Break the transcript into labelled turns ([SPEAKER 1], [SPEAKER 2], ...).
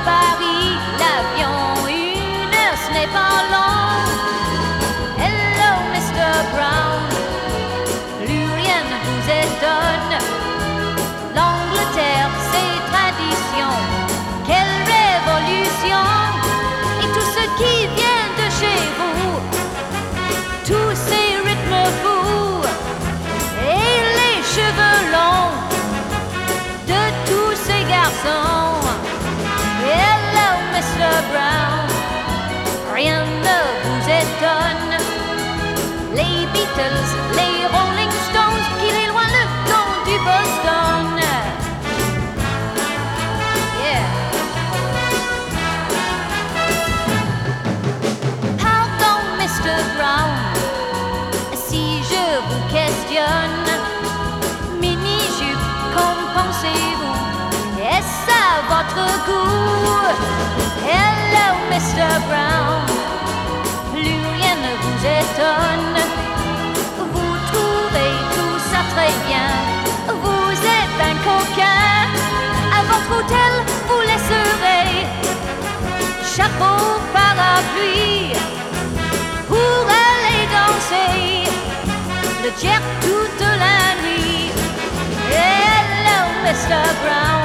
[SPEAKER 1] Paris, l'avion, 1 heure, ce n'est pas long. Hello, Mr. Brown, plus rien ne vous étonne. L'Angleterre, ses traditions, quelle révolution! Et tout ce qui vient de chez vous, tous ces rythmes fous et les cheveux longs de tous ces garçons. Hello, Mr. Brown, rien ne vous étonne. Les Beatles, les Rolling Stones, qu'il est loin le temps du Boston. Yeah. Pardon, Mr. Brown, si je vous questionne, mini-jupe, qu'en pensez-vous? Est-ce à votre goût? Hello, Mr. Brown, plus rien ne vous étonne. Vous trouvez tout ça très bien, vous êtes un coquin. À votre hôtel, vous laisserez chapeau, parapluie pour aller danser le jerk toute la nuit. Hello, Mr. Brown,